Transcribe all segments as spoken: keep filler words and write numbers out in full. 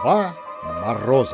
Два мороза.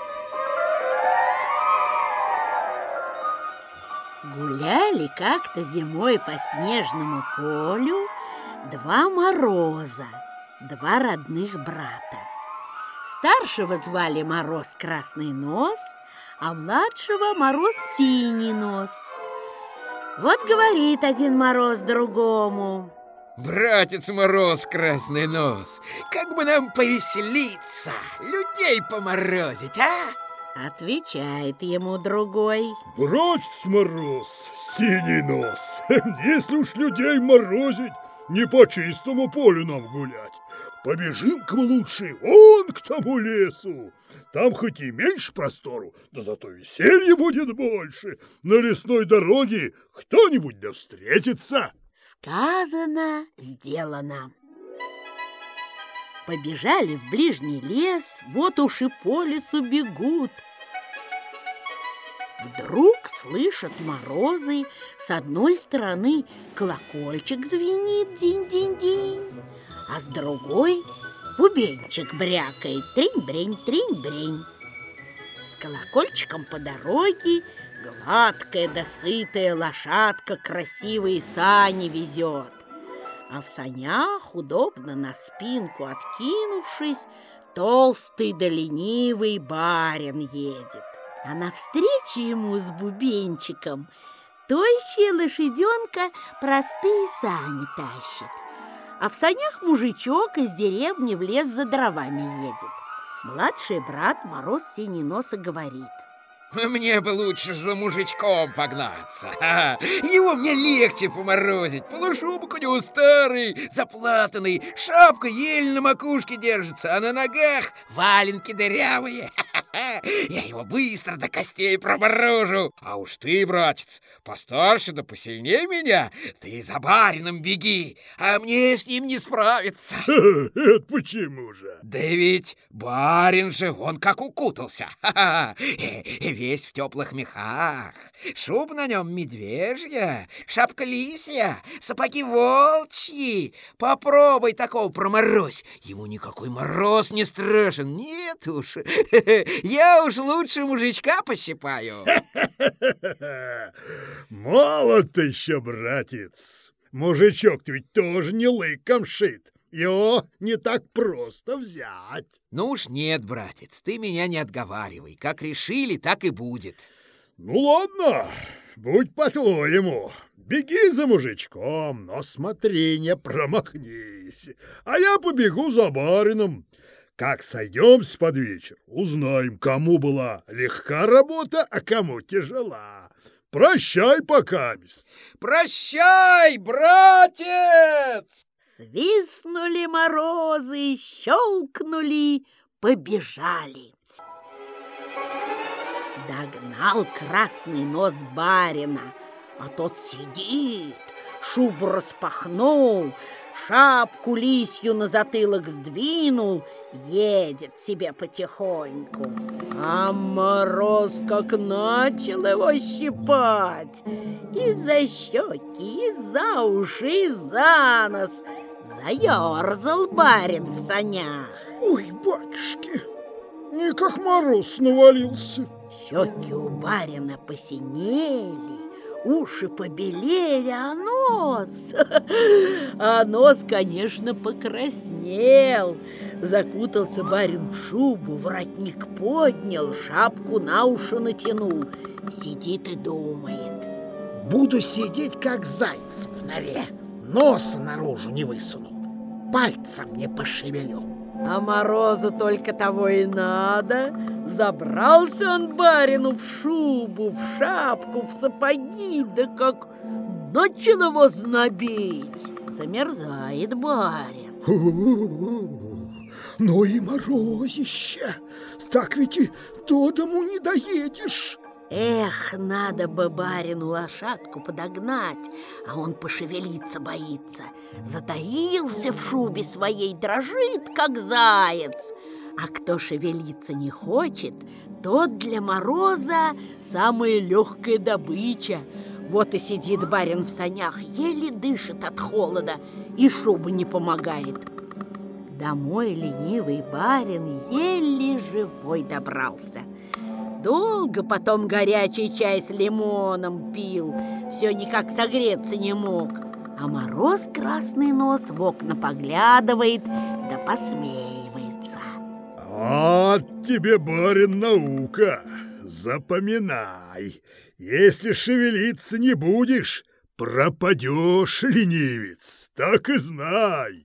Гуляли как-то зимой по снежному полю два мороза, два родных брата. Старшего звали Мороз Красный Нос, а младшего Мороз Синий Нос. Вот говорит один Мороз другому: братец Мороз Красный Нос, как бы нам повеселиться, людей поморозить, а? Отвечает ему другой: братец Мороз Синий Нос, если уж людей морозить, не по чистому полю нам гулять. Побежим-ка мы лучше вон к тому лесу. Там хоть и меньше простору, да зато веселья будет больше. На лесной дороге кто-нибудь да встретится. Сказано, сделано. Побежали в ближний лес, вот уж и по лесу бегут. Вдруг слышат морозы, с одной стороны колокольчик звенит, динь-динь-динь, а с другой бубенчик брякает, тринь-брень, тринь-брень. С колокольчиком по дороге гладкая да сытая лошадка красивые сани везет, а в санях, удобно на спинку откинувшись, толстый да ленивый барин едет. А навстречу ему с бубенчиком тощая лошаденка простые сани тащит, а в санях мужичок из деревни в лес за дровами едет. Младший брат Мороз Синий Нос и говорит: мне бы лучше за мужичком погнаться. Его мне легче поморозить. Полушубок у него старый, заплатанный, шапка еле на макушке держится, а на ногах валенки дырявые. Я его быстро до костей проморожу. А уж ты, братец, постарше да посильнее меня, ты за барином беги, а мне с ним не справиться. Это почему же? Да ведь барин же, он как укутался. Весь в теплых мехах, шуба на нем медвежья, шапка лисья, сапоги волчьи. Попробуй такого проморозь, ему никакой мороз не страшен. Нет уж, я уж лучше мужичка пощипаю. Молод ты еще, братец. Мужичок-то ведь тоже не лыком шит. Его не так просто взять. Ну уж нет, братец, ты меня не отговаривай. Как решили, так и будет. Ну ладно, будь по-твоему. Беги за мужичком, но смотри, не промахнись. А я побегу за барином. Как сойдемся под вечер, узнаем, кому была легка работа, а кому тяжела. Прощай, покамест. Прощай, братец! Свистнули морозы, щелкнули, побежали. Догнал Красный Нос барина, а тот сидит, шубу распахнул, шапку лисью на затылок сдвинул, едет себе потихоньку. А мороз как начал его щипать и за щеки, и за уши, и за нос. Заерзал барин в санях. Ой, батюшки, не как мороз навалился. Щеки у барина посинели, уши побелели, а нос... А нос, конечно, покраснел. Закутался барин в шубу, воротник поднял, шапку на уши натянул. Сидит и думает: буду сидеть, как заяц в норе, носа наружу не высуну, пальцем не пошевелю. А морозу только того и надо. Забрался он барину в шубу, в шапку, в сапоги, да как начал его знобить. Замерзает барин. Ну и морозище, так ведь и до дому не доедешь. Эх, надо бы барину лошадку подогнать, а он пошевелиться боится. Затаился в шубе своей, дрожит, как заяц. А кто шевелиться не хочет, тот для мороза самая легкая добыча. Вот и сидит барин в санях, еле дышит от холода, и шуба не помогает. Домой ленивый барин еле живой добрался. Долго потом горячий чай с лимоном пил, все никак согреться не мог. А Мороз красный нос в окна поглядывает да посмеивается. Вот тебе, барин, наука. Запоминай. Если шевелиться не будешь, пропадешь, ленивец. Так и знай.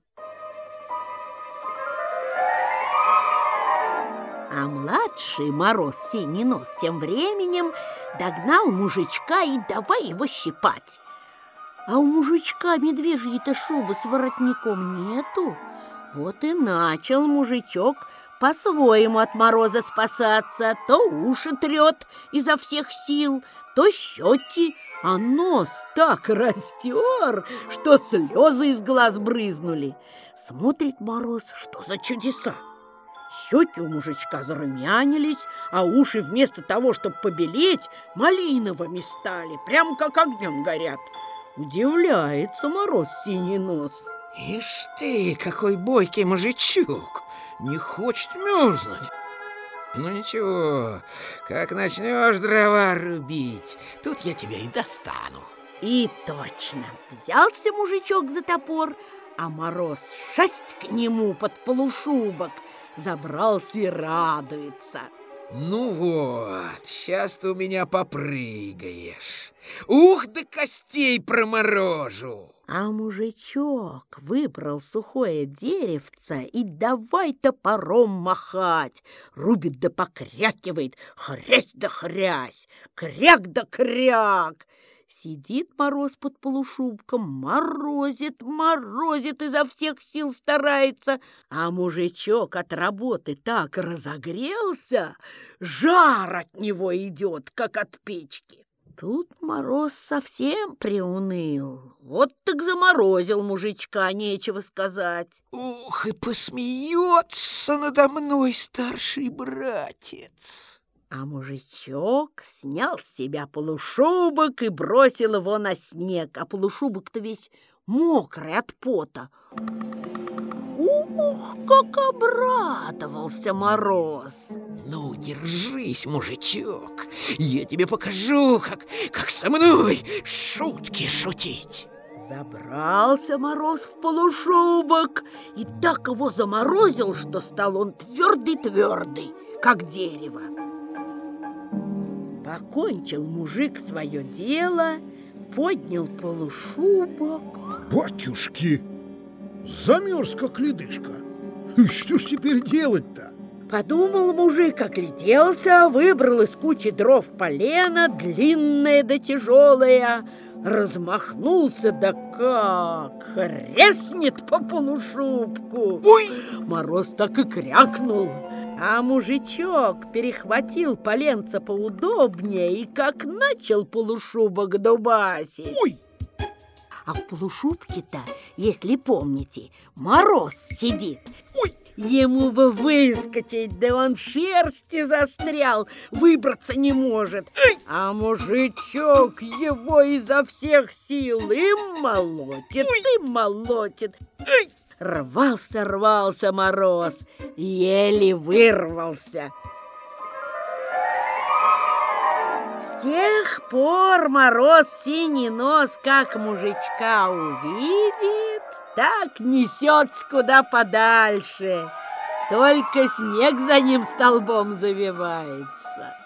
А младший Мороз Синий Нос тем временем догнал мужичка и давай его щипать. А у мужичка медвежьей-то шубы с воротником нету. Вот и начал мужичок по-своему от мороза спасаться. То уши трет изо всех сил, то щеки, а нос так растер, что слезы из глаз брызнули. Смотрит Мороз, что за чудеса. Щеки у мужичка зарумянились, а уши вместо того, чтобы побелеть, малиновыми стали, прям как огнем горят. Удивляется Мороз Синий Нос. Ишь ты, какой бойкий мужичок, не хочет мерзнуть. Ну ничего, как начнешь дрова рубить, тут я тебя и достану. И точно, взялся мужичок за топор, а Мороз шасть к нему под полушубок, забрался и радуется. Ну вот, сейчас ты у меня попрыгаешь. Ух, до костей проморожу. А мужичок выбрал сухое деревце и давай топором махать. Рубит да покрякивает, хрясь да хрясь, кряк да кряк. Сидит Мороз под полушубком, морозит, морозит, изо всех сил старается, а мужичок от работы так разогрелся, жар от него идет, как от печки. Тут Мороз совсем приуныл. Вот так заморозил мужичка, нечего сказать. Ух, и посмеется надо мной старший братец. А мужичок снял с себя полушубок и бросил его на снег, а полушубок-то весь мокрый от пота. Ух, как обрадовался Мороз! Ну, держись, мужичок, я тебе покажу, как, как со мной шутки шутить. Забрался Мороз в полушубок и так его заморозил, что стал он твердый-твердый, как дерево. Покончил мужик свое дело, поднял полушубок. Батюшки, замерз, как ледышка. Что ж теперь делать-то? Подумал мужик, огляделся, выбрал из кучи дров полено, длинное да тяжелое, размахнулся, да как хряснет по полушубку. Ой! Мороз так и крякнул. А мужичок перехватил поленца поудобнее и как начал полушубок дубасить. Ой! А в полушубке-то, если помните, Мороз сидит. Ой! Ему бы выскочить, да он в шерсти застрял, выбраться не может. Эй! А мужичок его изо всех сил и молотит, Ой! и молотит. Эй! Рвался, рвался Мороз, еле вырвался. С тех пор Мороз Синий Нос, как мужичка увидит, так несется куда подальше. Только снег за ним столбом завивается.